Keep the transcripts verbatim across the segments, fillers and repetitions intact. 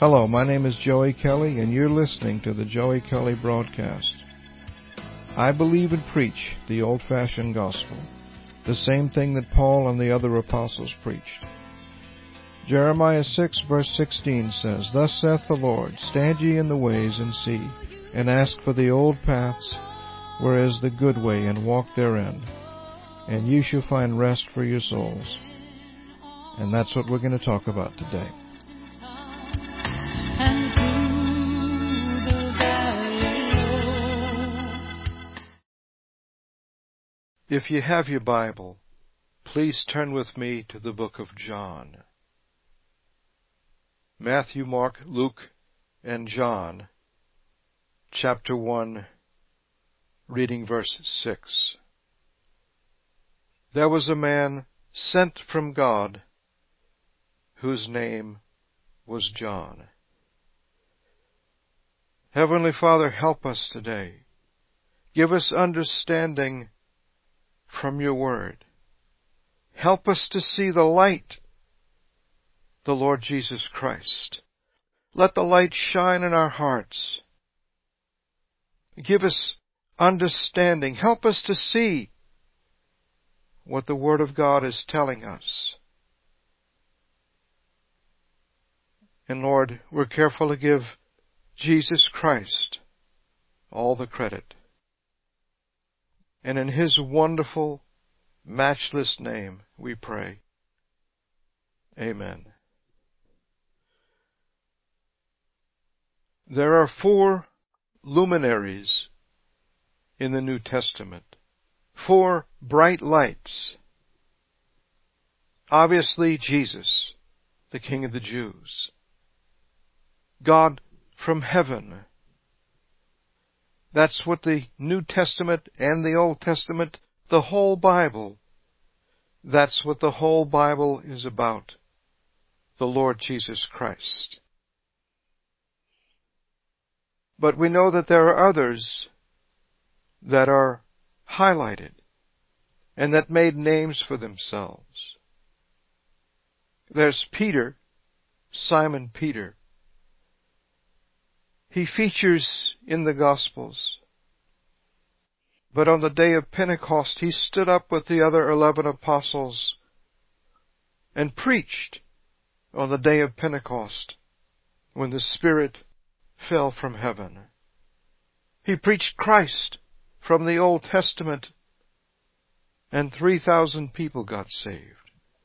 Hello, my name is Joey Kelly, and you're listening to the Joey Kelly Broadcast. I believe and preach the old-fashioned gospel, the same thing that Paul and the other apostles preached. Jeremiah six verse sixteen says, Thus saith the Lord, Stand ye in the ways and see, and ask for the old paths, where is the good way, and walk therein, and ye shall find rest for your souls. And that's what we're going to talk about today. If you have your Bible, please turn with me to the book of John. Matthew, Mark, Luke, and John, chapter one, reading verse six. There was a man sent from God, whose name was John. Heavenly Father, help us today. Give us understanding from your word. Help us to see the light, the Lord Jesus Christ. Let the light shine in our hearts. Give us understanding. Help us to see what the Word of God is telling us. And Lord, we're careful to give Jesus Christ all the credit. And in His wonderful, matchless name we pray. Amen. There are four luminaries in the New Testament. Four bright lights. Obviously, Jesus, the King of the Jews. God from heaven. That's what the New Testament and the Old Testament, the whole Bible, that's what the whole Bible is about. The Lord Jesus Christ. But we know that there are others that are highlighted and that made names for themselves. There's Peter, Simon Peter. He features in the Gospels. But on the day of Pentecost, he stood up with the other eleven apostles and preached on the day of Pentecost when the Spirit fell from heaven. He preached Christ from the Old Testament, and three thousand people got saved.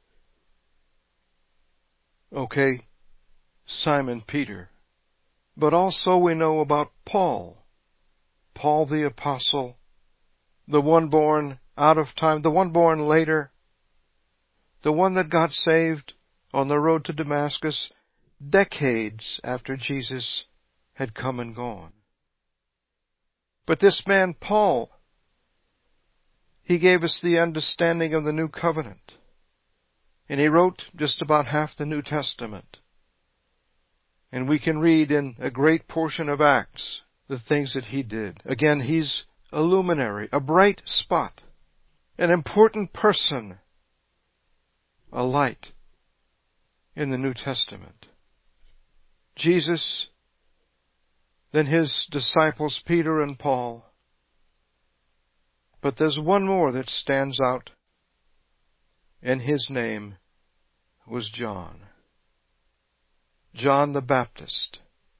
Okay, Simon Peter. But also we know about Paul, Paul the Apostle, the one born out of time, the one born later, the one that got saved on the road to Damascus decades after Jesus had come and gone. But this man, Paul, he gave us the understanding of the New Covenant, and he wrote just about half the New Testament. And we can read in a great portion of Acts the things that he did. Again, he's a luminary, a bright spot, an important person, a light in the New Testament. Jesus, then his disciples Peter and Paul. But there's one more that stands out, and his name was John. John the Baptist.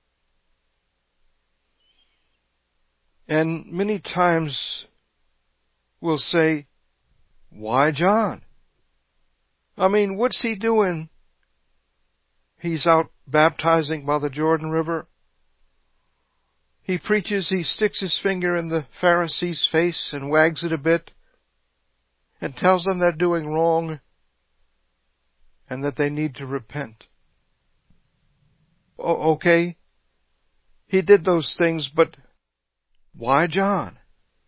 And many times we'll say, why John? I mean, what's he doing? He's out baptizing by the Jordan River. He preaches, he sticks his finger in the Pharisees' face and wags it a bit and tells them they're doing wrong and that they need to repent. O- okay, he did those things, but why John?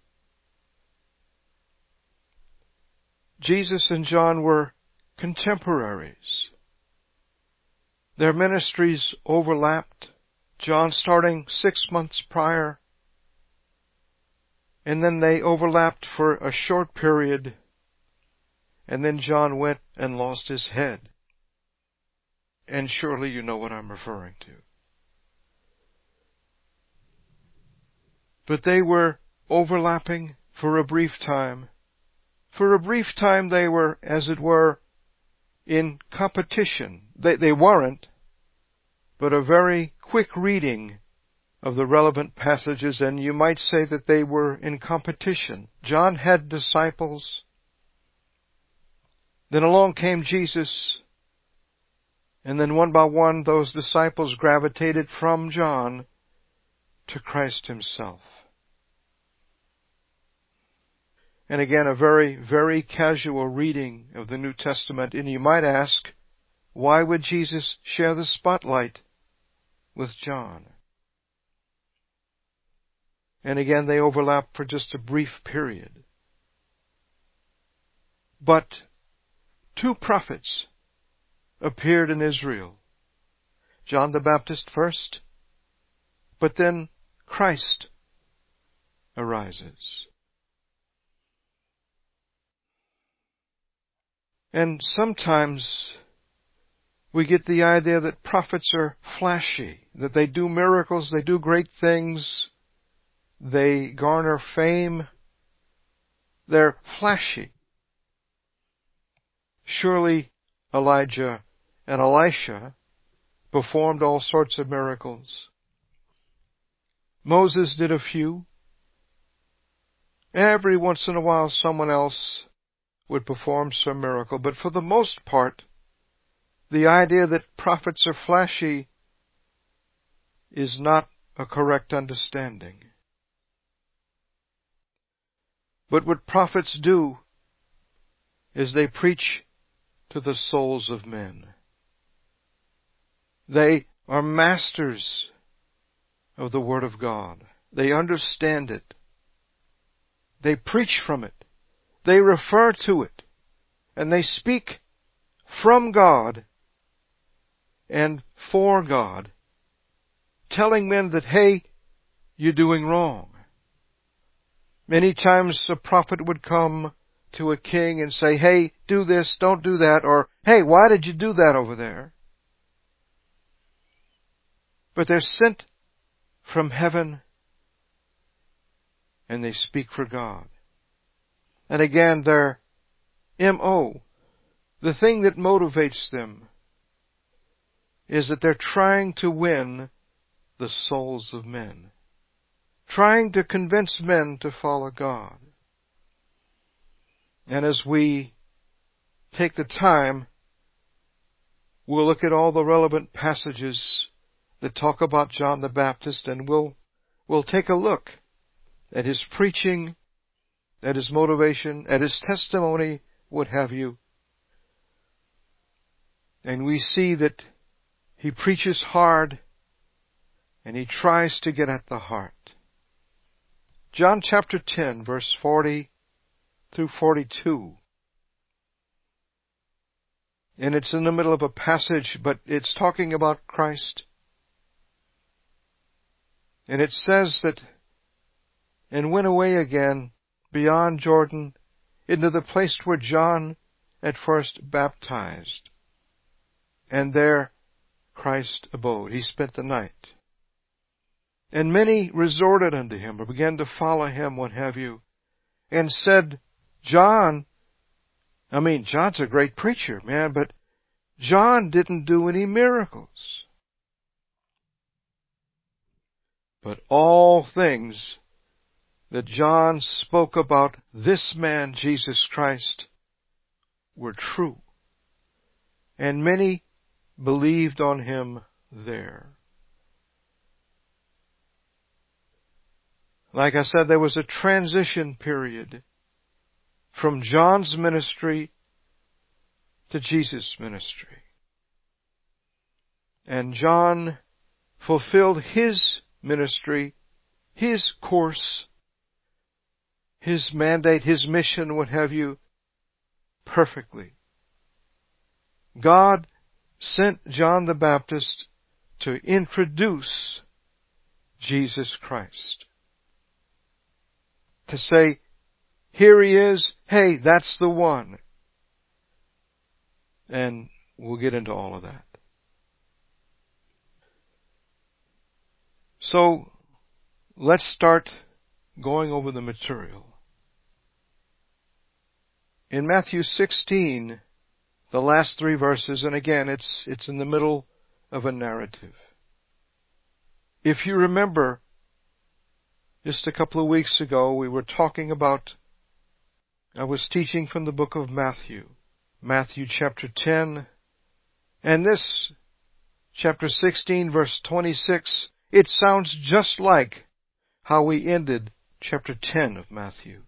Jesus and John were contemporaries. Their ministries overlapped. John starting six months prior, and then they overlapped for a short period, and then John went and lost his head. And surely you know what I'm referring to. but they were overlapping for a brief time. For a brief time they were, as it were, in competition. They, they weren't, but a very quick reading of the relevant passages, and you might say that they were in competition. John had disciples. Then along came Jesus, and then one by one those disciples gravitated from John to Christ himself. And again, a very, very casual reading of the New Testament. And you might ask, why would Jesus share the spotlight with John? And again, they overlap for just a brief period. But two prophets appeared in Israel. John the Baptist first, but then Christ arises. And sometimes we get the idea that prophets are flashy, that they do miracles, they do great things, they garner fame, they're flashy. Surely Elijah and Elisha performed all sorts of miracles. Moses did a few. Every once in a while someone else would perform some miracle, but for the most part, the idea that prophets are flashy is not a correct understanding. But what prophets do is they preach to the souls of men. They are masters of the Word of God. They understand it. They preach from it. They refer to it. And they speak from God and for God, telling men that, hey, you're doing wrong. Many times a prophet would come to a king and say, hey, do this, don't do that, or, hey, why did you do that over there? But they're sent from heaven and they speak for God. And again, their M O, the thing that motivates them, is that they're trying to win the souls of men, trying to convince men to follow God. And as we take the time, we'll look at all the relevant passages that talk about John the Baptist, and we'll, we'll take a look at his preaching, at his motivation, at his testimony, what have you. And we see that he preaches hard and he tries to get at the heart. John chapter ten, verse forty through forty-two. And it's in the middle of a passage, but it's talking about Christ. And it says that, and went away again beyond Jordan into the place where John at first baptized. And there Christ abode. He spent the night. And many resorted unto him, or began to follow him, what have you, and said, John, I mean, John's a great preacher, man, but John didn't do any miracles. But all things that John spoke about this man, Jesus Christ, were true. And many believed on him there. Like I said, there was a transition period from John's ministry to Jesus' ministry. And John fulfilled his ministry, his course, his mandate, his mission, what have you, perfectly. God sent John the Baptist to introduce Jesus Christ. To say, here he is, hey, that's the one. And we'll get into all of that. So, let's start going over the material. In Matthew sixteen, the last three verses, and again, it's, it's in the middle of a narrative. If you remember, just a couple of weeks ago, we were talking about, I was teaching from the book of Matthew, Matthew chapter ten, and this, chapter sixteen, verse twenty-six, it sounds just like how we ended chapter ten of Matthew.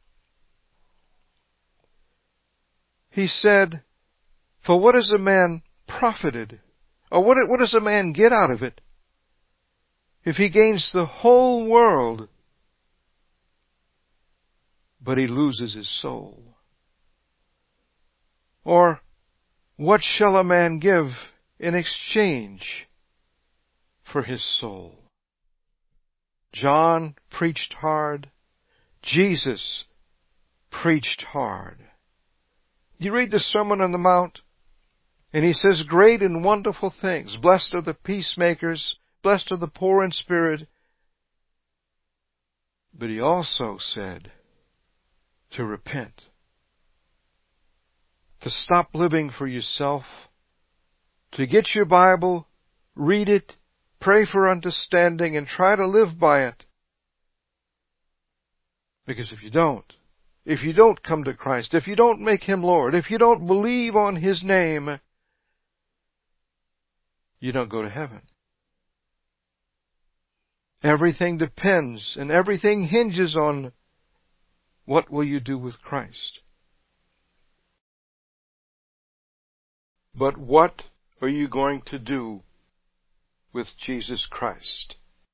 He said, "For what is a man profited? Or what, what does a man get out of it if he gains the whole world, but he loses his soul? Or what shall a man give in exchange for his soul?" John preached hard. Jesus preached hard. You read the Sermon on the Mount, and he says, "Great and wonderful things. Blessed are the peacemakers. Blessed are the poor in spirit." But he also said to repent, to stop living for yourself, to get your Bible, read it, pray for understanding, and try to live by it. Because if you don't, if you don't come to Christ, if you don't make Him Lord, if you don't believe on His name, you don't go to heaven. Everything depends and everything hinges on what will you do with Christ. But what are you going to do with Jesus Christ?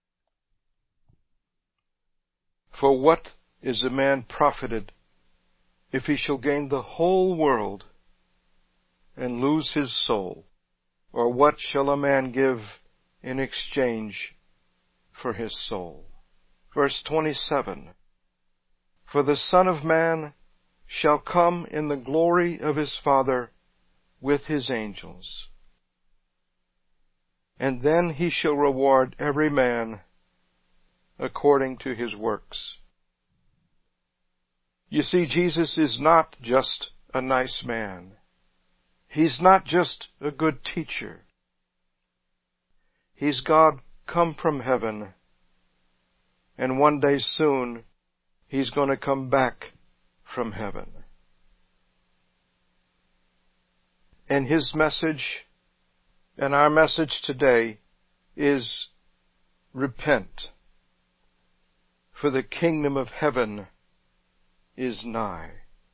For what is a man profited if he shall gain the whole world and lose his soul? Or what shall a man give in exchange for his soul? Verse twenty-seven, "For the Son of Man shall come in the glory of his Father with his angels. And then he shall reward every man according to his works." You see, Jesus is not just a nice man. He's not just a good teacher. He's God come from heaven. And one day soon, He's going to come back from heaven. And His message, and our message today, is repent, for the kingdom of heaven is nigh.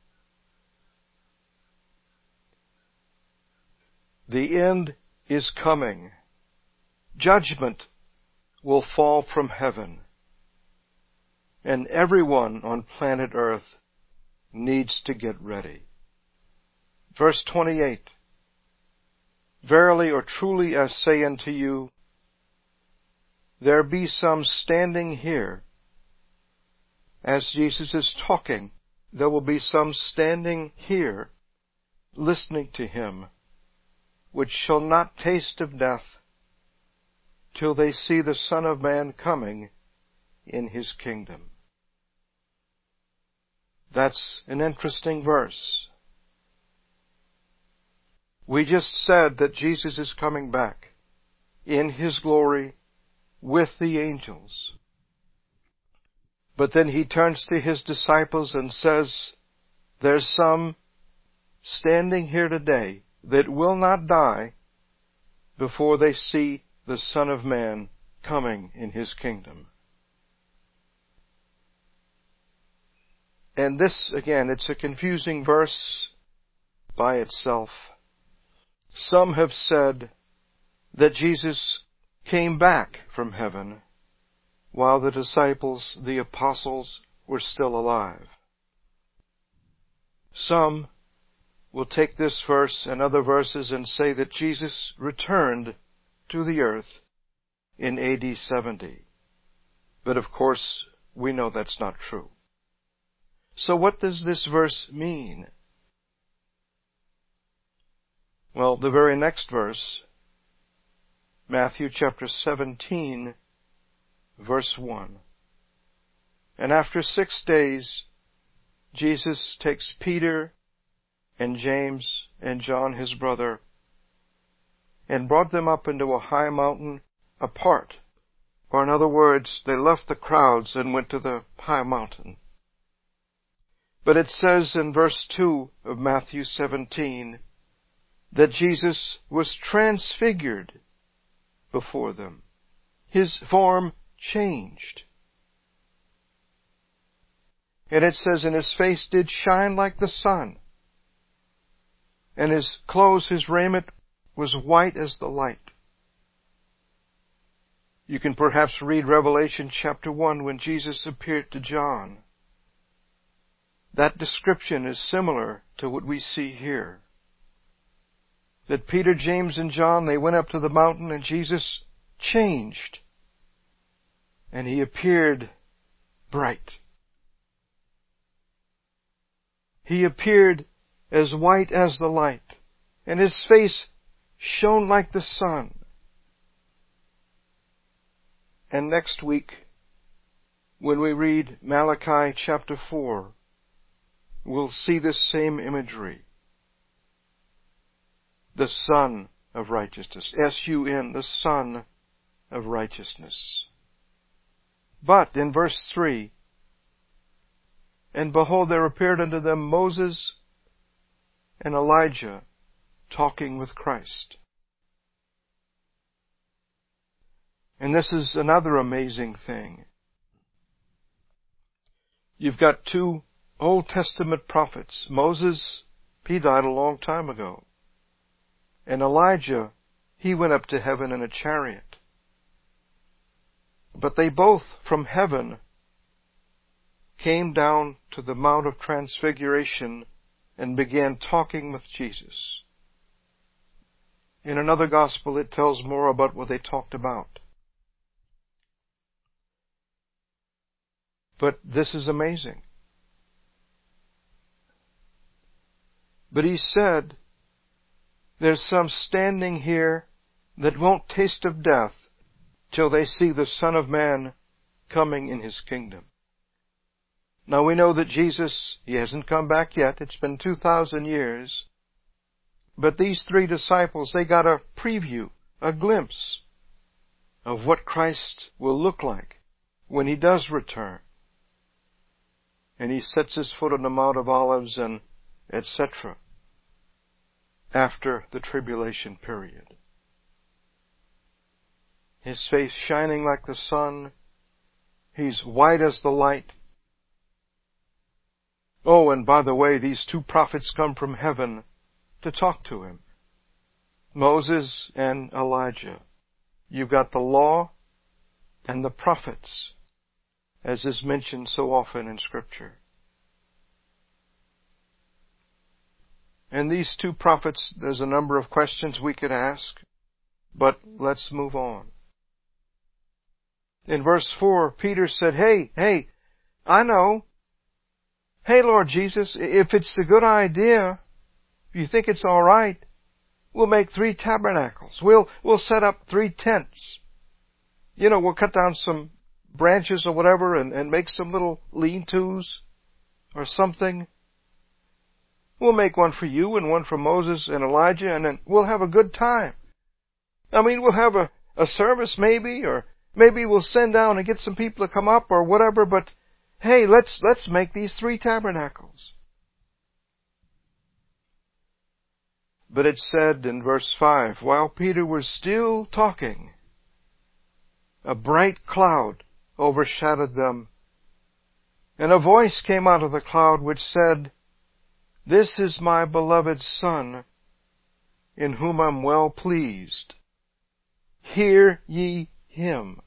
The end is coming. Judgment will fall from heaven. And everyone on planet Earth needs to get ready. Verse twenty-eight, "Verily or truly I say unto you, there be some standing here." As Jesus is talking, there will be some standing here, listening to Him, which shall not taste of death till they see the Son of Man coming in His kingdom. That's an interesting verse. We just said that Jesus is coming back in His glory with the angels. But then He turns to His disciples and says, there's some standing here today that will not die before they see the Son of Man coming in His kingdom. And this, again, it's a confusing verse by itself. Some have said that Jesus came back from heaven while the disciples, the apostles, were still alive. Some will take this verse and other verses and say that Jesus returned to the earth in A D seventy. But of course, we know that's not true. So what does this verse mean? Well, the very next verse, Matthew chapter seventeen, verse one. And after six days, Jesus takes Peter and James and John, his brother, and brought them up into a high mountain apart. Or in other words, they left the crowds and went to the high mountain. But it says in verse two of Matthew seventeen that Jesus was transfigured before them. His form changed. And it says, and his face did shine like the sun, and his clothes, his raiment, was white as the light. You can perhaps read Revelation chapter one when Jesus appeared to John. That description is similar to what we see here. That Peter, James, and John, they went up to the mountain and Jesus changed. And he appeared bright. He appeared as white as the light, and his face shone like the sun. And next week, when we read Malachi chapter four, we'll see this same imagery. The Sun of Righteousness. S U N, the Sun of Righteousness. But in verse three, and behold, there appeared unto them Moses and Elijah talking with Christ. And this is another amazing thing. You've got two Old Testament prophets. Moses, he died a long time ago. And Elijah, he went up to heaven in a chariot. But they both, from heaven, came down to the Mount of Transfiguration and began talking with Jesus. In another gospel, it tells more about what they talked about. But this is amazing. But he said, there's some standing here that won't taste of death till they see the Son of Man coming in his kingdom. Now we know that Jesus, he hasn't come back yet. It's been two thousand years. But these three disciples, they got a preview, a glimpse of what Christ will look like when he does return. And he sets his foot on the Mount of Olives and et cetera after the tribulation period. His face shining like the sun. He's white as the light. Oh, and by the way, these two prophets come from heaven to talk to him. Moses and Elijah. You've got the law and the prophets, as is mentioned so often in Scripture. And these two prophets, there's a number of questions we could ask, but let's move on. In verse four, Peter said, Hey, hey, I know. Hey, Lord Jesus, if it's a good idea, if you think it's all right, we'll make three tabernacles. We'll, we'll set up three tents. You know, we'll cut down some branches or whatever and, and make some little lean-tos or something. We'll make one for you and one for Moses and Elijah, and then we'll have a good time. I mean, we'll have a, a service maybe, or maybe we'll send down and get some people to come up or whatever, but hey, let's, let's make these three tabernacles. But it said in verse five, while Peter was still talking, a bright cloud overshadowed them, and a voice came out of the cloud which said, This is my beloved Son, in whom I'm well pleased. Hear ye him.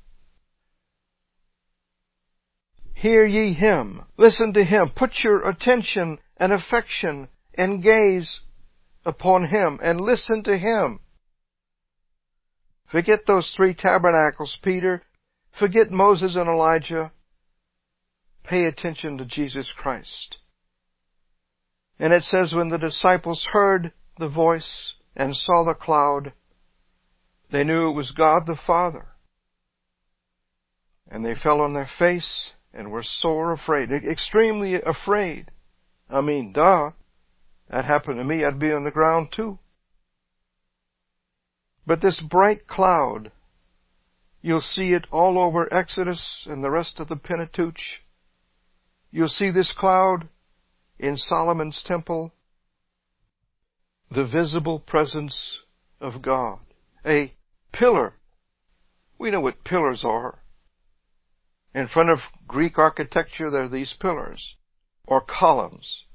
Hear ye him. Listen to him. Put your attention and affection and gaze upon him and listen to him. Forget those three tabernacles, Peter. Forget Moses and Elijah. Pay attention to Jesus Christ. And it says, when the disciples heard the voice and saw the cloud, they knew it was God the Father. And they fell on their face And we're sore afraid, extremely afraid. I mean, duh. That happened to me, I'd be on the ground too. But this bright cloud, you'll see it all over Exodus and the rest of the Pentateuch. You'll see this cloud in Solomon's temple. The visible presence of God. A pillar. We know what pillars are. In front of Greek architecture, there are these pillars, or columns.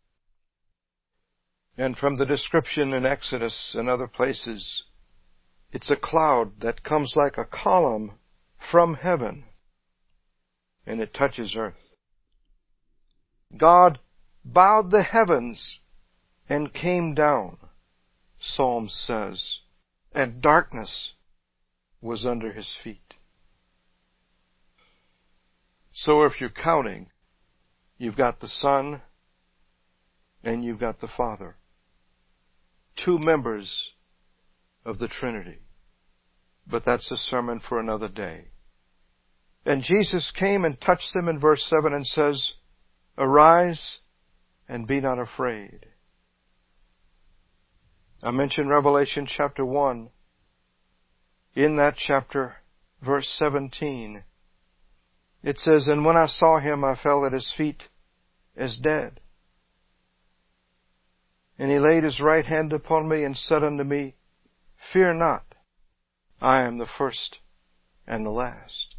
And from the description in Exodus and other places, it's a cloud that comes like a column from heaven, and it touches earth. God bowed the heavens and came down, Psalm says, and darkness was under his feet. So if you're counting, you've got the Son and you've got the Father. Two members of the Trinity. But that's a sermon for another day. And Jesus came and touched them in verse seven and says, "Arise and be not afraid." I mentioned Revelation chapter one. In that chapter, verse seventeen, it says, "And when I saw him, I fell at his feet as dead. And he laid his right hand upon me and said unto me, Fear not, I am the first and the last."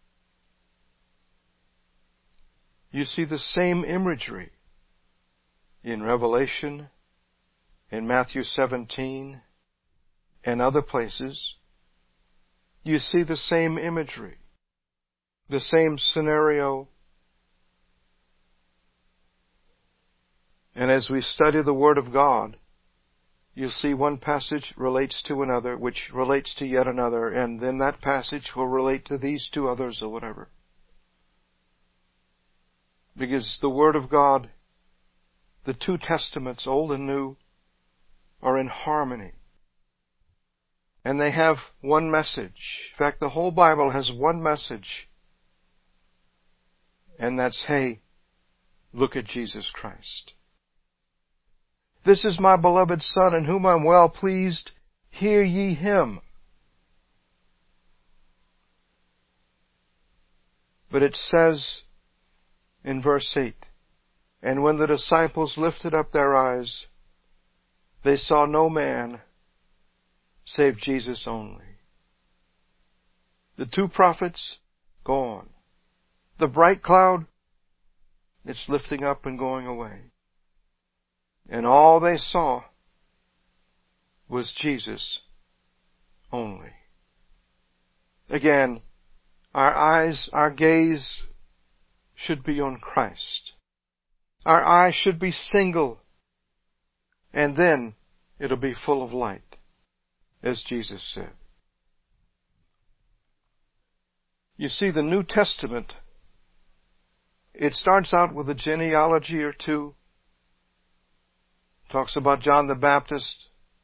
You see the same imagery in Revelation, in Matthew seventeen, and other places. You see the same imagery, the same scenario. And as we study the Word of God, you'll see one passage relates to another, which relates to yet another, and then that passage will relate to these two others or whatever. Because the Word of God, the two Testaments, Old and New, are in harmony. And they have one message. In fact, the whole Bible has one message. And that's, hey, look at Jesus Christ. This is my beloved Son, in whom I'm well pleased. Hear ye him. But it says in verse eight, "And when the disciples lifted up their eyes, they saw no man save Jesus only." The two prophets, gone. The bright cloud, it's lifting up and going away. And all they saw was Jesus only. Again, our eyes, our gaze should be on Christ. Our eyes should be single. And then it'll be full of light, as Jesus said. You see, the New Testament, it starts out with a genealogy or two. Talks about John the Baptist.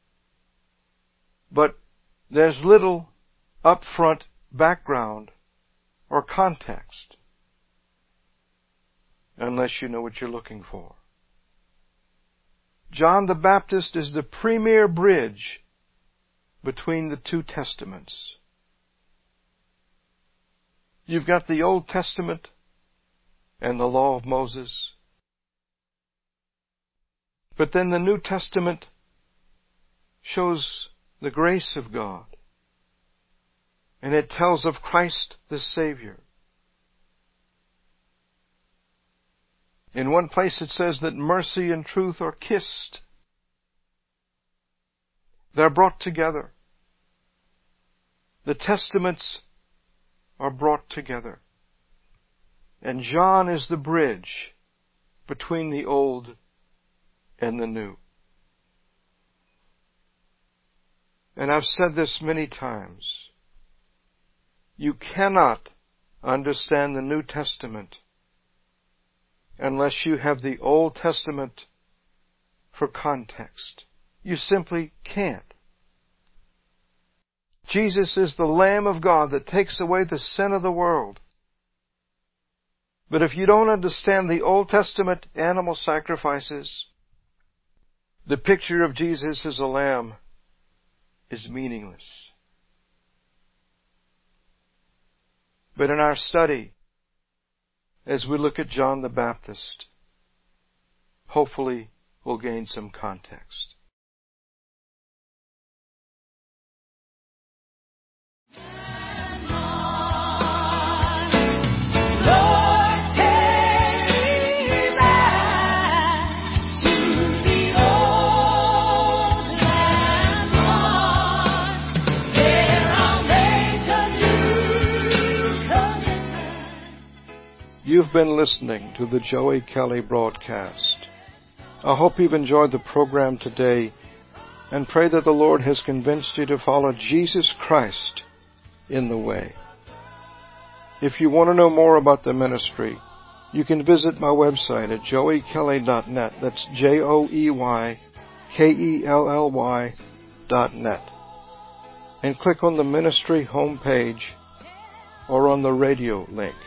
But there's little upfront background or context unless you know what you're looking for. John the Baptist is the premier bridge between the two testaments. You've got the Old Testament and the law of Moses. But then the New Testament shows the grace of God. And it tells of Christ the Savior. In one place it says that mercy and truth are kissed. They're brought together. The Testaments are brought together. And John is the bridge between the Old and the New. And I've said this many times. You cannot understand the New Testament unless you have the Old Testament for context. You simply can't. Jesus is the Lamb of God that takes away the sin of the world. But if you don't understand the Old Testament animal sacrifices, the picture of Jesus as a lamb is meaningless. But in our study, as we look at John the Baptist, hopefully we'll gain some context. You've been listening to the Joey Kelly broadcast. I hope you've enjoyed the program today and pray that the Lord has convinced you to follow Jesus Christ in the way. If you want to know more about the ministry, you can visit my website at joey kelly dot net. That's J O E Y K E L L Y dot net. And click on the ministry homepage or on the radio link.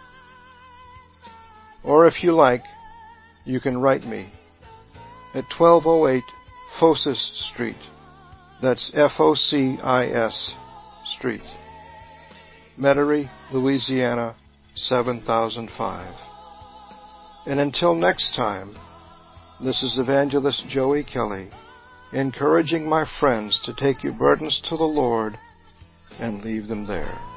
Or if you like, you can write me at twelve oh eight Focis Street. That's F O C I S Street. Metairie, Louisiana, seven thousand five. And until next time, this is Evangelist Joey Kelly, encouraging my friends to take your burdens to the Lord and leave them there.